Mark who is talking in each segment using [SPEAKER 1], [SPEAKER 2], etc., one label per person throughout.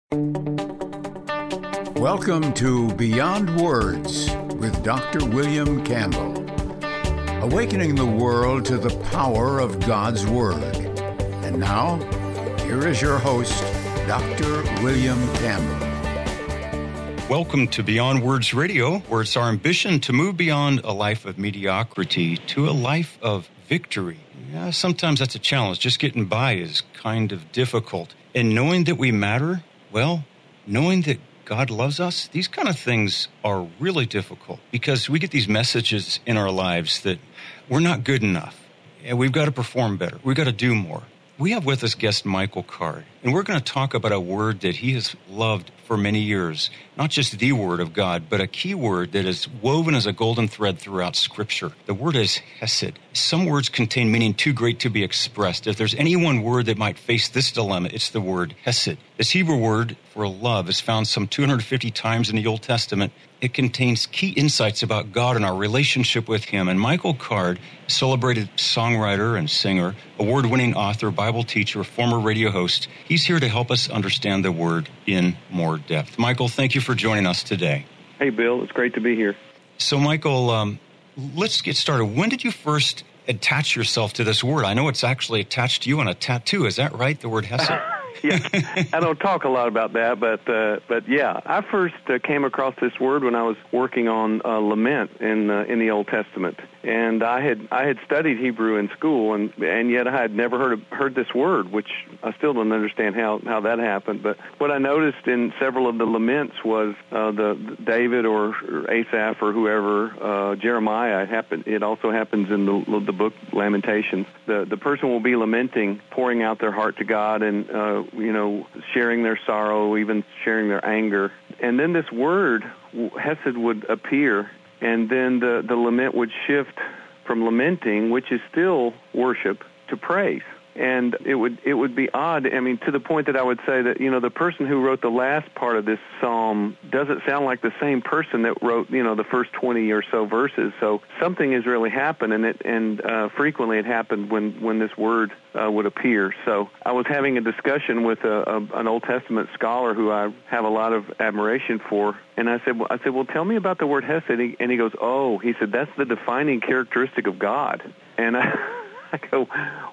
[SPEAKER 1] Welcome to Beyond Words with Dr. William Campbell. Awakening the world to the power of God's Word. And now, here is your host, Dr. William Campbell.
[SPEAKER 2] Welcome to Beyond Words Radio, where it's our ambition to move beyond a life of mediocrity to a life of victory. Yeah, sometimes that's a challenge. Just getting by is kind of difficult. And knowing that we matter, well, knowing that God loves us, these kind of things are really difficult because we get these messages in our lives that we're not good enough and we've got to perform better. We've got to do more. We have with us guest Michael Card, and we're going to talk about a word that he has loved for many years. Not just the word of God, but a key word that is woven as a golden thread throughout Scripture. The word is hesed. Some words contain meaning too great to be expressed. If there's any one word that might face this dilemma, it's the word hesed. This Hebrew word for love is found some 250 times in the Old Testament. It contains key insights about God and our relationship with Him. And Michael Card, a celebrated songwriter and singer, award-winning author, Bible teacher, former radio host, he's here to help us understand the word in more depth. Michael, thank you for joining us today.
[SPEAKER 3] Hey, Bill. It's great to be here.
[SPEAKER 2] So, Michael, let's get started. When did you first attach yourself to this word? I know it's actually attached to you on a tattoo. Is that right, the word hesed?
[SPEAKER 3] Yeah, I don't talk a lot about that, but yeah, I first came across this word when I was working on lament in the Old Testament, and I had studied Hebrew in school, and yet I had never heard this word, which I still don't understand how that happened. But what I noticed in several of the laments was the David or Asaph or whoever, Jeremiah. It also happens in the book Lamentations. The person will be lamenting, pouring out their heart to God, and sharing their sorrow, even sharing their anger. And then this word, hesed, would appear, and then the lament would shift from lamenting, which is still worship, to praise. And it would be odd, to the point that I would say that, the person who wrote the last part of this psalm doesn't sound like the same person that wrote, the first 20 or so verses. So something has really happened, and frequently it happened when this word would appear. So I was having a discussion with an Old Testament scholar who I have a lot of admiration for, and I said, well, tell me about the word hesed. And he goes, he said, that's the defining characteristic of God. And I go,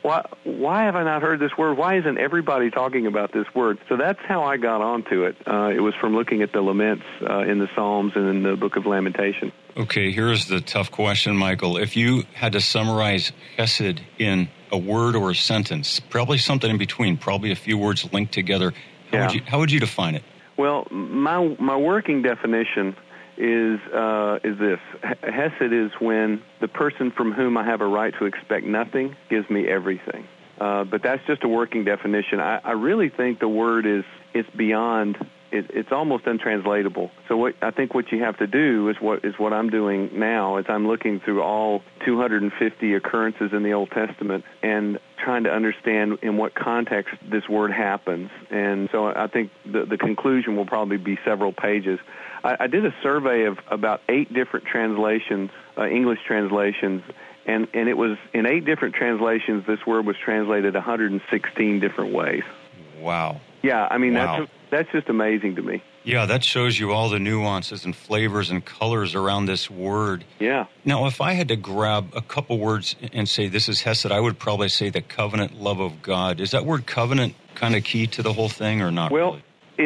[SPEAKER 3] why have I not heard this word? Why isn't everybody talking about this word? So that's how I got onto it. It was from looking at the laments in the Psalms and in the book of Lamentation. Okay, here's the tough question, Michael. If you had to summarize hesed in a word or a sentence, probably something in between, probably a few words linked together, how would you define it? Well, my working definition is this. Hesed is when the person from whom I have a right to expect nothing gives me everything. But that's just a working definition. I really think the word it's beyond. It's almost untranslatable. So I think what you have to do is what I'm doing now is I'm looking through all 250 occurrences in the Old Testament and trying to understand in what context this word happens. And so I think the conclusion will probably be several pages. I did a survey of about 8 different translations, English translations, and it was in 8 different translations this word was translated 116 different ways. Wow. Yeah, wow. That's just amazing to me. Yeah, that shows you all the nuances and flavors and colors around this word. Yeah. Now, if I had to grab a couple words and say this is hesed, I would probably say the covenant love of God. Is that word covenant kind of key to the whole thing or not really?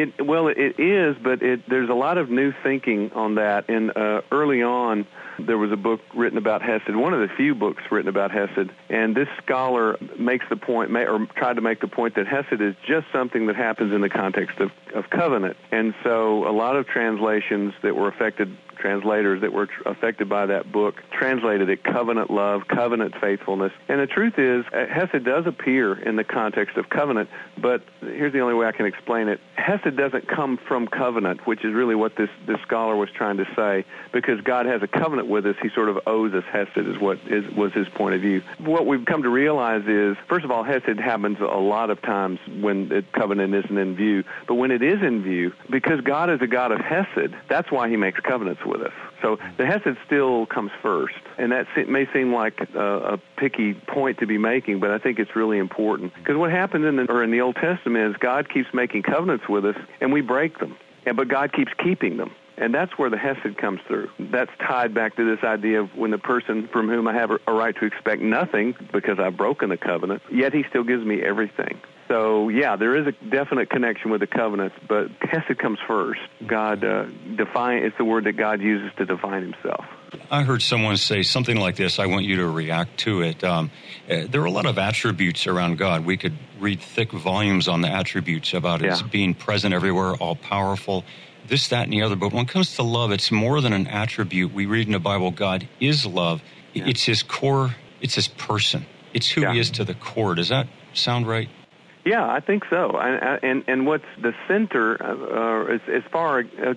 [SPEAKER 3] It is, but there's a lot of new thinking on that. And early on, there was a book written about hesed, one of the few books written about hesed, and this scholar makes the point, or tried to make the point, that hesed is just something that happens in the context of covenant. And so a lot of translators that were affected by that book translated it covenant love, covenant faithfulness. And the truth is, hesed does appear in the context of covenant, but here's the only way I can explain it. Hesed doesn't come from covenant, which is really what this scholar was trying to say, because God has a covenant with us, he sort of owes us Hesed was his point of view. What we've come to realize is, first of all, Hesed happens a lot of times when the covenant isn't in view. But when it is in view, because God is a God of Hesed, that's why he makes covenants with us. So the Hesed still comes first. And that may seem like a picky point to be making, but I think it's really important. Because what happens in the Old Testament is God keeps making covenants with us, and we break them. But God keeps keeping them. And that's where the Hesed comes through. That's tied back to this idea of when the person from whom I have a right to expect nothing because I've broken the covenant, yet he still gives me everything. So, yeah, there is a definite connection with the covenants, but Hesed comes first. God it's the word that God uses to define himself.
[SPEAKER 2] I heard someone say something like this. I want you to react to it. There are a lot of attributes around God. We could read thick volumes on the attributes about his being present everywhere, all-powerful, this, that, and the other. But when it comes to love, it's more than an attribute. We read in the Bible, God is love. Yeah. It's his core. It's his person. It's who he is to the core. Does that sound right?
[SPEAKER 3] Yeah, I think so. And what's the center, as far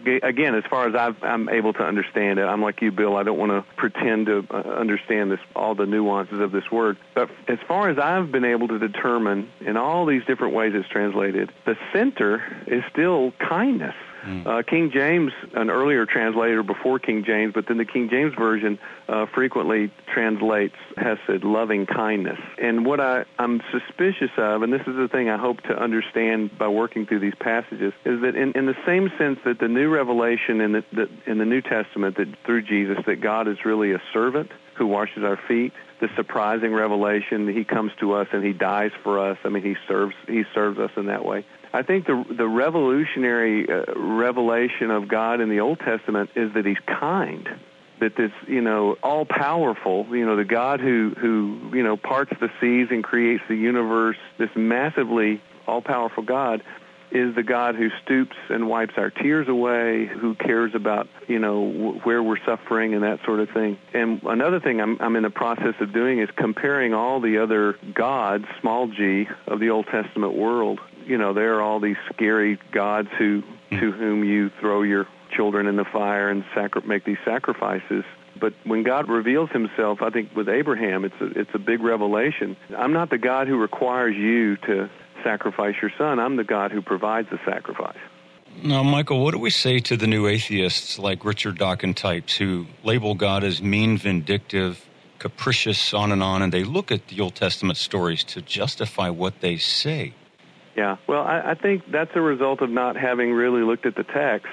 [SPEAKER 3] as I'm able to understand it, I'm like you, Bill. I don't want to pretend to understand all the nuances of this word. But as far as I've been able to determine in all these different ways it's translated, the center is still kindness. King James, an earlier translator before King James, but then the King James Version frequently translates Hesed, loving kindness. And what I'm suspicious of, and this is the thing I hope to understand by working through these passages, is that in the same sense that the new revelation in the New Testament, that through Jesus, that God is really a servant who washes our feet, the surprising revelation, he comes to us and he dies for us. I mean, he serves us in that way. I think the revolutionary revelation of God in the Old Testament is that he's kind, that this, all-powerful, the God who parts the seas and creates the universe, this massively all-powerful God, is the God who stoops and wipes our tears away, who cares about, where we're suffering and that sort of thing. And another thing I'm in the process of doing is comparing all the other gods, small g, of the Old Testament world. There are all these scary gods to whom you throw your children in the fire and make these sacrifices. But when God reveals himself, I think with Abraham, it's a big revelation. I'm not the God who requires you to sacrifice your son. I'm the God who provides the sacrifice.
[SPEAKER 2] Now, Michael, what do we say to the new atheists like Richard Dawkins types who label God as mean, vindictive, capricious, on, and they look at the Old Testament stories to justify what they say?
[SPEAKER 3] Yeah, well, I think that's a result of not having really looked at the text.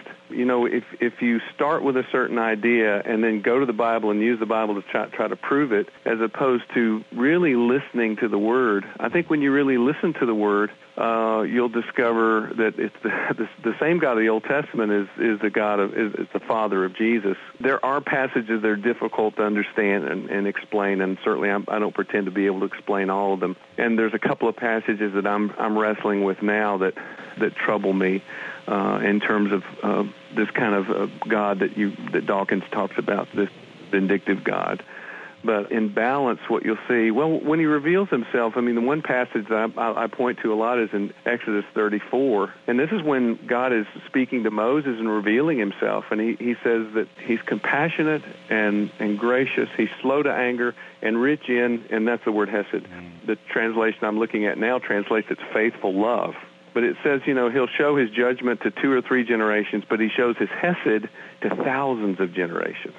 [SPEAKER 3] If you start with a certain idea and then go to the Bible and use the Bible to try to prove it, as opposed to really listening to the Word, I think when you really listen to the Word, you'll discover that it's the same God of the Old Testament is the Father of Jesus. There are passages that are difficult to understand and explain, and certainly I don't pretend to be able to explain all of them. And there's a couple of passages that I'm wrestling with now that trouble me in terms of this kind of God that Dawkins talks about, this vindictive God. But in balance, what you'll see, when he reveals himself, the one passage that I point to a lot is in Exodus 34. And this is when God is speaking to Moses and revealing himself. And he says that he's compassionate and gracious. He's slow to anger and rich in, and that's the word Hesed. The translation I'm looking at now translates it's faithful love. But it says, he'll show his judgment to 2 or 3 generations, but he shows his Hesed to thousands of generations.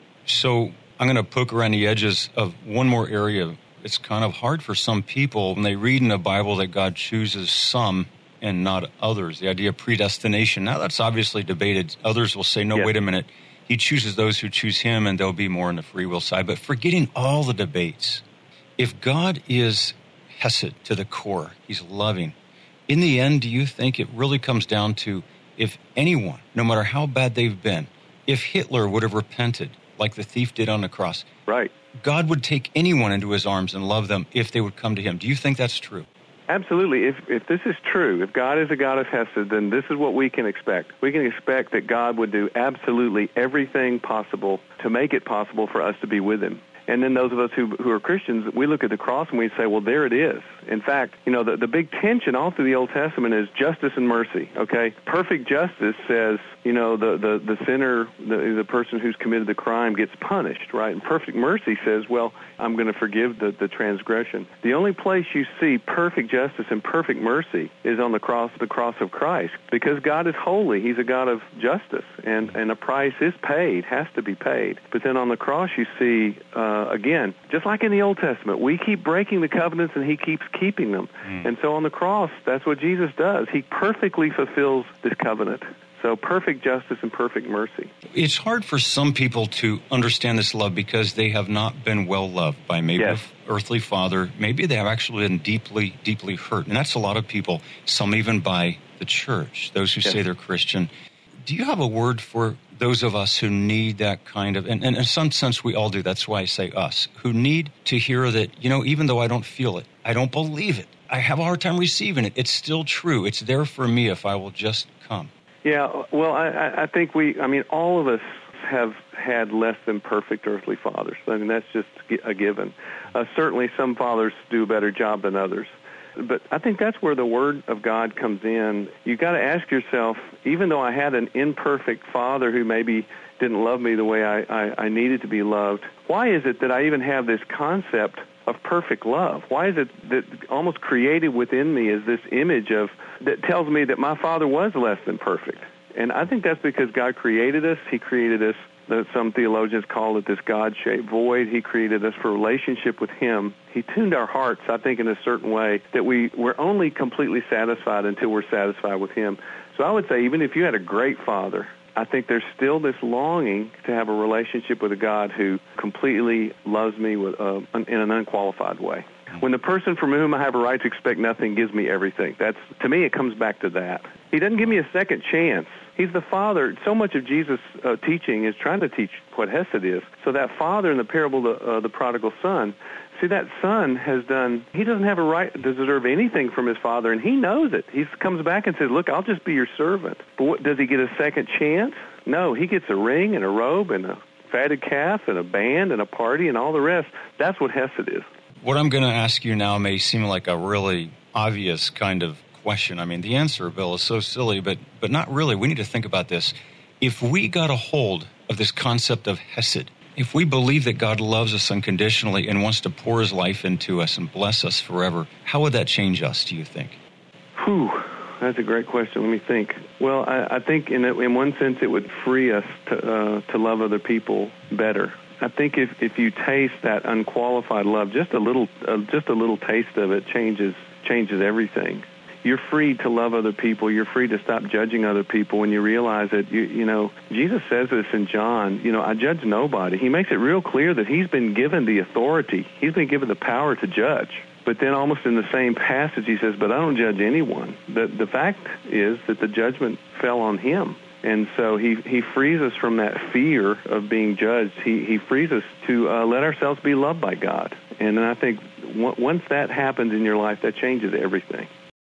[SPEAKER 2] So I'm going to poke around the edges of one more area. It's kind of hard for some people when they read in the Bible that God chooses some and not others, the idea of predestination. Now, that's obviously debated. Others will say, no, wait a minute. He chooses those who choose him, and they'll be more on the free will side. But forgetting all the debates, if God is Hesed to the core, he's loving, in the end, do you think it really comes down to if anyone, no matter how bad they've been, if Hitler would have repented like the thief did on the cross,
[SPEAKER 3] right,
[SPEAKER 2] God would take anyone into his arms and love them if they would come to him. Do you think that's true?
[SPEAKER 3] Absolutely. If this is true, if God is a God of Hesed, then this is what we can expect. We can expect that God would do absolutely everything possible to make it possible for us to be with him. And then those of us who are Christians, we look at the cross and we say, well, there it is. In fact, the big tension all through the Old Testament is justice and mercy, okay? Perfect justice says, the sinner, the person who's committed the crime gets punished, right? And perfect mercy says, well, I'm going to forgive the transgression. The only place you see perfect justice and perfect mercy is on the cross of Christ, because God is holy. He's a God of justice, and a price is paid, has to be paid. But then on the cross you see, again, just like in the Old Testament, we keep breaking the covenants and he keeps keeping them. And so on the cross, that's what Jesus does. He perfectly fulfills this covenant. So perfect justice and perfect mercy.
[SPEAKER 2] It's hard for some people to understand this love because they have not been well loved by maybe an earthly father. Maybe they have actually been deeply, deeply hurt. And that's a lot of people, some even by the church, those who say they're Christian. Do you have a word for those of us who need that kind of, and in some sense we all do, that's why I say us, who need to hear that, even though I don't feel it, I don't believe it, I have a hard time receiving it, it's still true, it's there for me if I will just come?
[SPEAKER 3] Yeah, well, I think all of us have had less than perfect earthly fathers. I mean, that's just a given. Certainly some fathers do a better job than others. But I think that's where the Word of God comes in. You've got to ask yourself, even though I had an imperfect father who maybe didn't love me the way I needed to be loved, why is it that I even have this concept of perfect love? Why is it that almost created within me is this image that tells me that my father was less than perfect? And I think that's because God created us. He created us, some theologians call it this God-shaped void. He created us for relationship with Him. He tuned our hearts, I think, in a certain way that we're only completely satisfied until we're satisfied with Him. So I would say even if you had a great father, I think there's still this longing to have a relationship with a God who completely loves me in an unqualified way. When the person from whom I have a right to expect nothing gives me everything, to me it comes back to that. He doesn't give me a second chance. He's the Father. So much of Jesus' teaching is trying to teach what Hesed is. So that father in the parable of the prodigal son, see, that son he doesn't have a right to deserve anything from his father, and he knows it. He comes back and says, look, I'll just be your servant. But does he get a second chance? No, he gets a ring and a robe and a fatted calf and a band and a party and all the rest. That's what Hesed is.
[SPEAKER 2] What I'm going to ask you now may seem like a really obvious kind of question. I mean, the answer, Bill, is so silly, but not really. We need to think about this. If we got a hold of this concept of Hesed, if we believe that God loves us unconditionally and wants to pour His life into us and bless us forever, how would that change us, do you think?
[SPEAKER 3] That's a great question. Let me think. Well, I think in one sense it would free us to love other people better. I think if you taste that unqualified love, just a little taste of it changes everything. You're free to love other people. You're free to stop judging other people when you realize that, Jesus says this in John, I judge nobody. He makes it real clear that He's been given the authority. He's been given the power to judge. But then almost in the same passage, He says, but I don't judge anyone. The fact is that the judgment fell on Him. And so he frees us from that fear of being judged. He frees us to let ourselves be loved by God. And then I think once that happens in your life, that changes everything.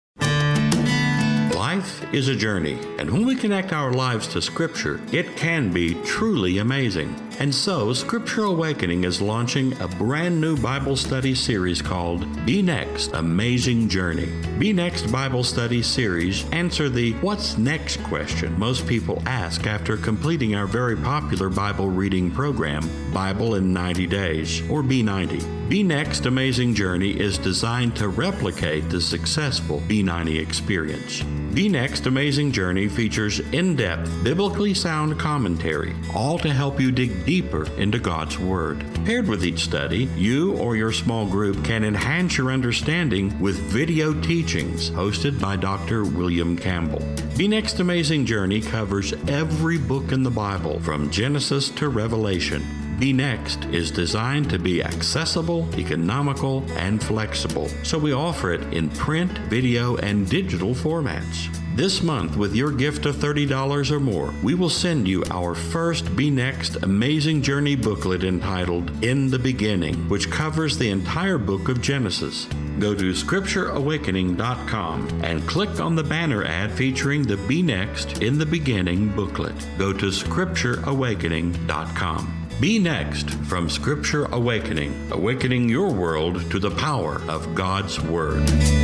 [SPEAKER 4] Life is a journey, and when we connect our lives to Scripture, it can be truly amazing. And so, Scripture Awakening is launching a brand new Bible study series called Be Next, Amazing Journey. Be Next Bible Study Series answer the What's Next question most people ask after completing our very popular Bible reading program, Bible in 90 Days, or B90. Be Next Amazing Journey is designed to replicate the successful B90 experience. Be Next Amazing Journey features in-depth, biblically sound commentary, all to help you dig deeper into God's Word. Paired with each study, you or your small group can enhance your understanding with video teachings hosted by Dr. William Campbell. Be Next Amazing Journey covers every book in the Bible from Genesis to Revelation. Be Next is designed to be accessible, economical, and flexible, so we offer it in print, video, and digital formats. This month, with your gift of $30 or more, we will send you our first Be Next Amazing Journey booklet entitled In the Beginning, which covers the entire book of Genesis. Go to scriptureawakening.com and click on the banner ad featuring the Be Next In the Beginning booklet. Go to scriptureawakening.com. Be next from Scripture Awakening, awakening your world to the power of God's Word.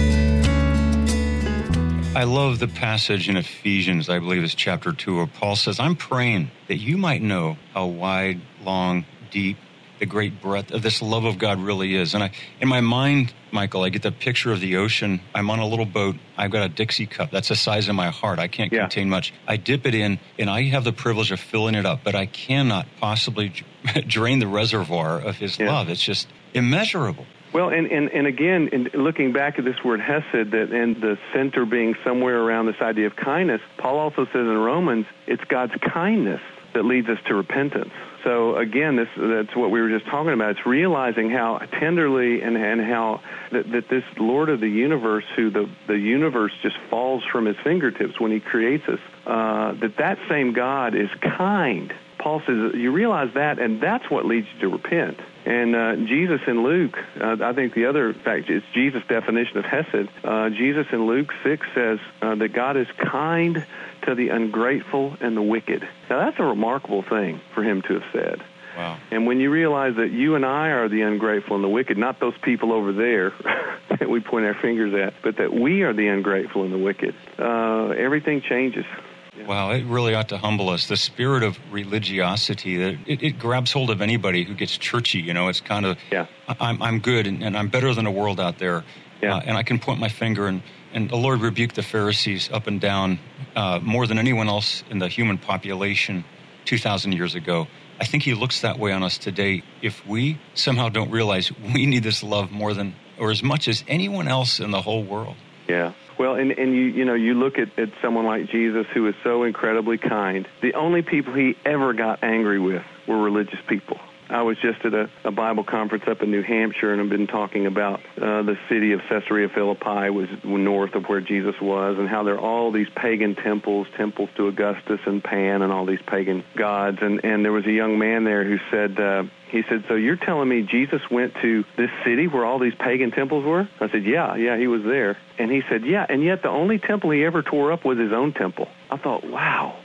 [SPEAKER 2] I love the passage in Ephesians, I believe it's chapter 2, where Paul says, I'm praying that you might know how wide, long, deep, the great breadth of this love of God really is. And in my mind, Michael, I get the picture of the ocean. I'm on a little boat. I've got a Dixie cup. That's the size of my heart. I can't contain much. I dip it in, and I have the privilege of filling it up, but I cannot possibly drain the reservoir of his love. It's just immeasurable.
[SPEAKER 3] Well, and again, in looking back at this word hesed, that and the center being somewhere around this idea of kindness, Paul also says in Romans, it's God's kindness that leads us to repentance. So again, that's what we were just talking about. It's realizing how tenderly and how that this Lord of the universe, who the universe just falls from his fingertips when he creates us, that same God is kind. Paul says, you realize that, and that's what leads you to repent. And Jesus in Luke, I think the other fact is Jesus' definition of hesed. Jesus in Luke 6 says that God is kind to the ungrateful and the wicked. Now, that's a remarkable thing for him to have said.
[SPEAKER 2] Wow.
[SPEAKER 3] And when you realize that you and I are the ungrateful and the wicked, not those people over there that we point our fingers at, but that we are the ungrateful and the wicked, everything changes.
[SPEAKER 2] Wow, it really ought to humble us. The spirit of religiosity, that it grabs hold of anybody who gets churchy. You know, it's kind of, I'm good and I'm better than the world out there. And I can point my finger and the Lord rebuked the Pharisees up and down more than anyone else in the human population 2,000 years ago. I think he looks that way on us today. If we somehow don't realize we need this love more than or as much as anyone else in the whole world.
[SPEAKER 3] Yeah. Well, and you look at someone like Jesus, who is so incredibly kind. The only people he ever got angry with were religious people. I was just at a Bible conference up in New Hampshire, and I've been talking about the city of Caesarea Philippi was north of where Jesus was, and how there are all these pagan temples to Augustus and Pan and all these pagan gods. And there was a young man there who said, he said, so you're telling me Jesus went to this city where all these pagan temples were? I said, yeah, he was there. And he said, yeah, and yet the only temple he ever tore up was his own temple. I thought, wow.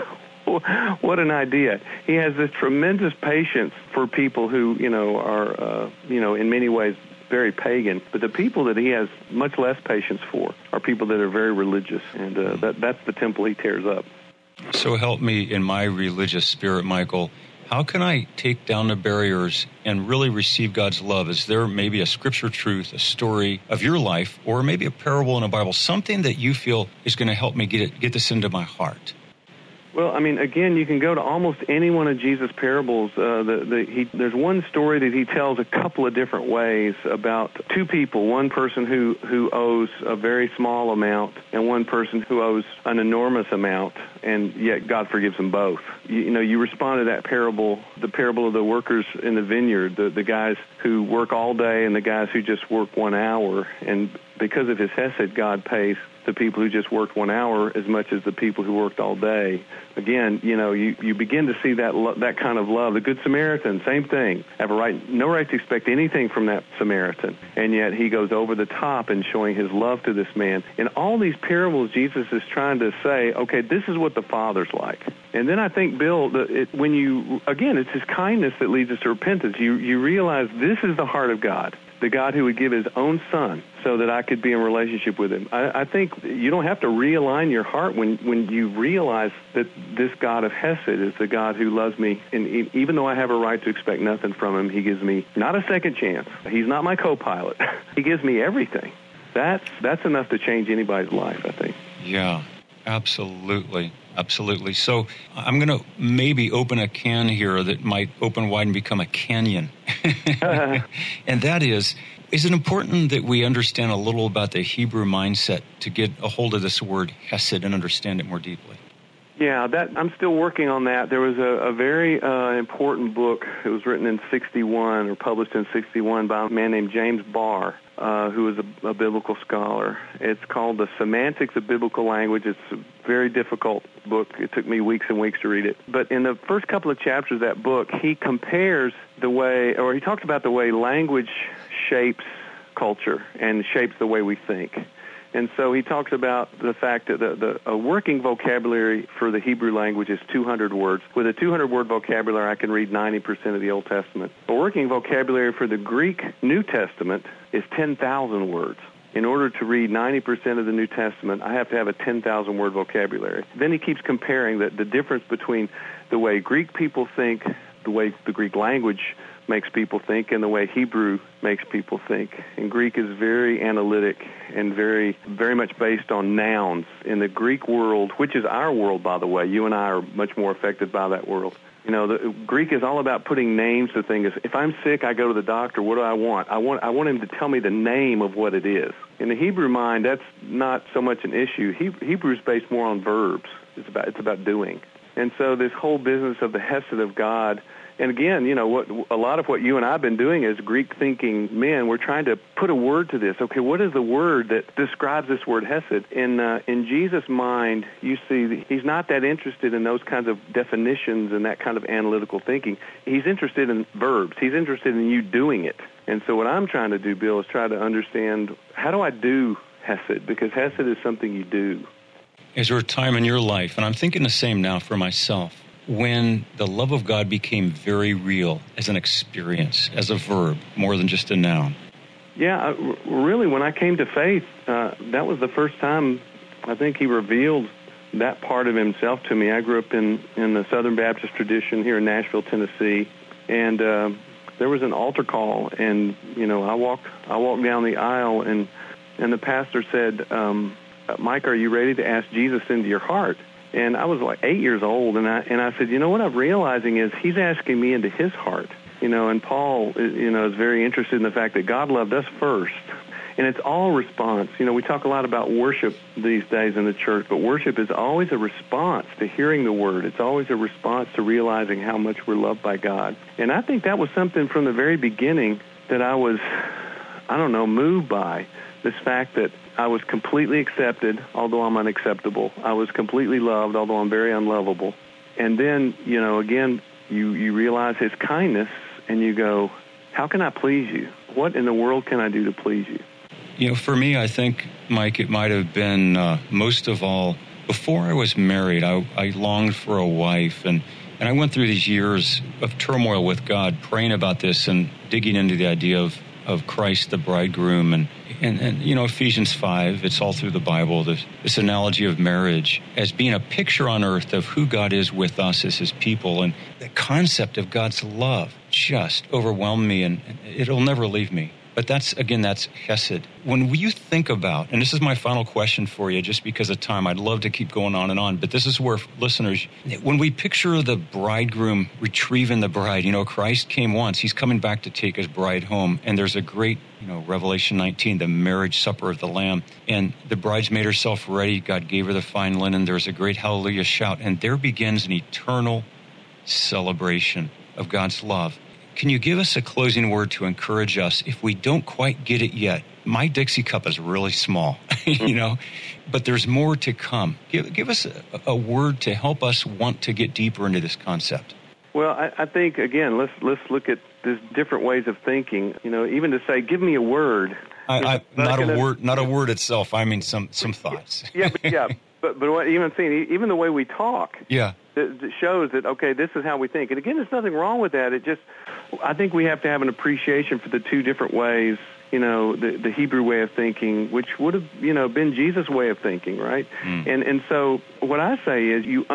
[SPEAKER 3] What an idea. He has this tremendous patience for people who, are, in many ways very pagan. But the people that he has much less patience for are people that are very religious. And that's the temple he tears up.
[SPEAKER 2] So help me in my religious spirit, Michael. How can I take down the barriers and really receive God's love? Is there maybe a scripture truth, a story of your life, or maybe a parable in the Bible, something that you feel is going to help me get this into my heart?
[SPEAKER 3] Well, I mean, again, you can go to almost any one of Jesus' parables. There's one story that he tells a couple of different ways about two people, one person who owes a very small amount and one person who owes an enormous amount, and yet God forgives them both. You respond to that parable, the parable of the workers in the vineyard, the guys who work all day and the guys who just work 1 hour, and because of his hesed, God pays the people who just worked 1 hour as much as the people who worked all day. Again, you begin to see that kind of love. The Good Samaritan, same thing. Have no right to expect anything from that Samaritan, and yet he goes over the top in showing his love to this man. In all these parables, Jesus is trying to say, okay, this is what the Father's like. And then I think, Bill, it's his kindness that leads us to repentance. You realize this is the heart of God. The God who would give his own son so that I could be in relationship with him. I think you don't have to realign your heart when you realize that this God of Hesed is the God who loves me. And even though I have a right to expect nothing from him, he gives me not a second chance. He's not my co-pilot. He gives me everything. That's enough to change anybody's life, I think.
[SPEAKER 2] Yeah, absolutely. Absolutely. So I'm going to maybe open a can here that might open wide and become a canyon. And that is it important that we understand a little about the Hebrew mindset to get a hold of this word hesed and understand it more deeply?
[SPEAKER 3] Yeah, I'm still working on that. There was a very important book. It was written in 61 or published in 61 by a man named James Barr, who is a biblical scholar. It's called The Semantics of Biblical Language. It's a very difficult book. It took me weeks and weeks to read it. But in the first couple of chapters of that book, he compares he talks about the way language shapes culture and shapes the way we think. And so he talks about the fact that a working vocabulary for the Hebrew language is 200 words. With a 200-word vocabulary, I can read 90% of the Old Testament. A working vocabulary for the Greek New Testament is 10,000 words. In order to read 90% of the New Testament, I have to have a 10,000-word vocabulary. Then he keeps comparing the difference between the way Greek people think, the way the Greek language makes people think, and the way Hebrew makes people think. And Greek is very analytic and very much based on nouns. In the Greek world, which is our world, by the way, you and I are much more affected by that world. You know, the Greek is all about putting names to things. If I'm sick, I go to the doctor. What do I want? I want him to tell me the name of what it is. In the Hebrew mind, that's not so much an issue. Hebrew is based more on verbs. It's about doing. And so this whole business of the Hesed of God. And again, you know, a lot of what you and I have been doing as Greek-thinking men, we're trying to put a word to this. Okay, what is the word that describes this word Hesed? In Jesus' mind, you see that he's not that interested in those kinds of definitions and that kind of analytical thinking. He's interested in verbs. He's interested in you doing it. And so what I'm trying to do, Bill, is try to understand, how do I do Hesed? Because Hesed is something you do.
[SPEAKER 2] Is there a time in your life, and I'm thinking the same now for myself, when the love of God became very real as an experience, as a verb, more than just a noun?
[SPEAKER 3] Yeah, really, when I came to faith, that was the first time I think he revealed that part of himself to me. I grew up in the Southern Baptist tradition here in Nashville, Tennessee, and there was an altar call, and, you know, I walked down the aisle, and the pastor said, Mike, are you ready to ask Jesus into your heart? And I was like 8 years old, and I said, you know, what I'm realizing is he's asking me into his heart. You know, and Paul, you know, is very interested in the fact that God loved us first. And it's all response. You know, we talk a lot about worship these days in the church, but worship is always a response to hearing the word. It's always a response to realizing how much we're loved by God. And I think that was something from the very beginning that I was, moved by, this fact that I was completely accepted, although I'm unacceptable. I was completely loved, although I'm very unlovable. And then, you know, again, you realize his kindness, and you go, how can I please you? What in the world can I do to please you?
[SPEAKER 2] You know, for me, I think, Mike, it might have been most of all, before I was married, I longed for a wife, and I went through these years of turmoil with God, praying about this and digging into the idea of Christ, the bridegroom, and you know, Ephesians 5, it's all through the Bible, this analogy of marriage as being a picture on earth of who God is with us as his people. And the concept of God's love just overwhelmed me, and it'll never leave me. But that's Hesed. When you think about, and this is my final question for you, just because of time, I'd love to keep going on, but this is where listeners, when we picture the bridegroom retrieving the bride, you know, Christ came once, he's coming back to take his bride home, and there's a great, you know, Revelation 19, the marriage supper of the Lamb, and the bride's made herself ready, God gave her the fine linen, there's a great hallelujah shout, and there begins an eternal celebration of God's love. Can you give us a closing word to encourage us if we don't quite get it yet? My Dixie cup is really small, you know, but there's more to come. Give us a word to help us want to get deeper into this concept.
[SPEAKER 3] Well, I think, again, let's look at these different ways of thinking. You know, even to say, give me a word.
[SPEAKER 2] Not a word itself. I mean, some thoughts.
[SPEAKER 3] But what even the way we talk.
[SPEAKER 2] Yeah.
[SPEAKER 3] That shows that, okay, this is how we think. And again, there's nothing wrong with that. I think we have to have an appreciation for the two different ways, you know, the Hebrew way of thinking, which would have, you know, been Jesus' way of thinking, right? And so what I say is you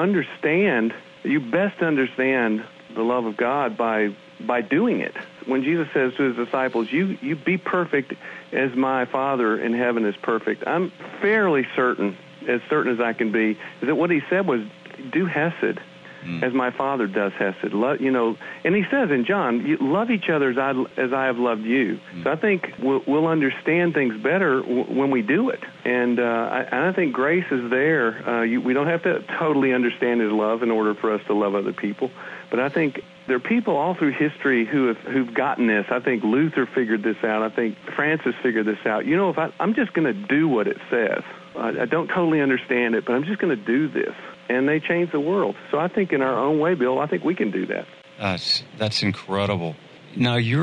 [SPEAKER 3] best understand the love of God by doing it. When Jesus says to his disciples, you be perfect as my Father in heaven is perfect, I'm fairly certain as I can be, is that what he said was, do Hesed as my Father does Hesed. You know, and he says in John, you love each other as I have loved you. So I think we'll understand things better when we do it. And I think grace is there. We don't have to totally understand his love in order for us to love other people. But I think there are people all through history who've gotten this. I think Luther figured this out. I think Francis figured this out. You know, I'm just going to do what it says. I don't totally understand it, but I'm just going to do this. And they change the world. So I think in our own way, Bill, I think we can do that.
[SPEAKER 2] That's incredible. Now, you're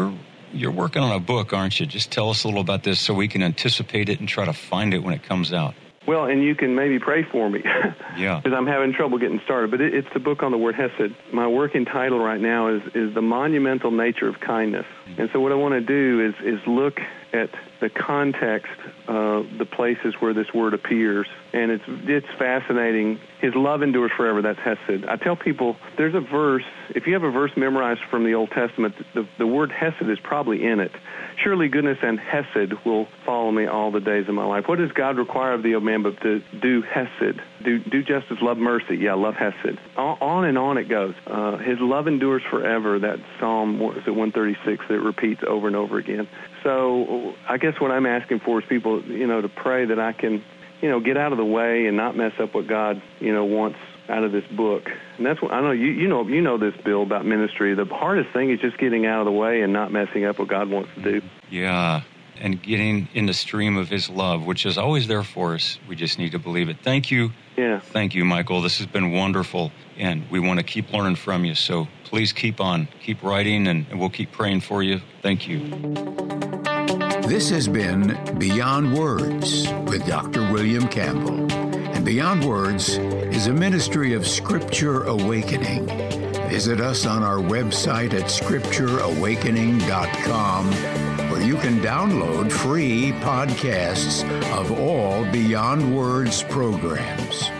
[SPEAKER 2] you're working on a book, aren't you? Just tell us a little about this so we can anticipate it and try to find it when it comes out.
[SPEAKER 3] Well, and you can maybe pray for me.
[SPEAKER 2] Yeah.
[SPEAKER 3] Because I'm having trouble getting started. But it's the book on the word hesed. My working title right now is The Monumental Nature of Kindness. And so what I want to do is look at the context of the places where this word appears. And it's fascinating. His love endures forever. That's hesed. I tell people there's a verse. If you have a verse memorized from the Old Testament, the word hesed is probably in it. Surely goodness and hesed will follow me all the days of my life. What does God require of thee, O man, but to do hesed? Do justice, love mercy. Yeah, love hesed. On and on it goes. His love endures forever. That Psalm, 136, that repeats over and over again. So I guess what I'm asking for is people, to pray that I can, get out of the way and not mess up what God, wants out of this book. And that's what I know. You know this, Bill, about ministry. The hardest thing is just getting out of the way and not messing up what God wants to do.
[SPEAKER 2] Yeah, and getting in the stream of His love, which is always there for us. We just need to believe it. Thank you.
[SPEAKER 3] Yeah.
[SPEAKER 2] Thank you, Michael. This has been wonderful, and we want to keep learning from you. So please keep on, keep writing, and we'll keep praying for you. Thank you.
[SPEAKER 1] This has been Beyond Words with Dr. William Campbell. And Beyond Words is a ministry of Scripture Awakening. Visit us on our website at scriptureawakening.com, where you can download free podcasts of all Beyond Words programs.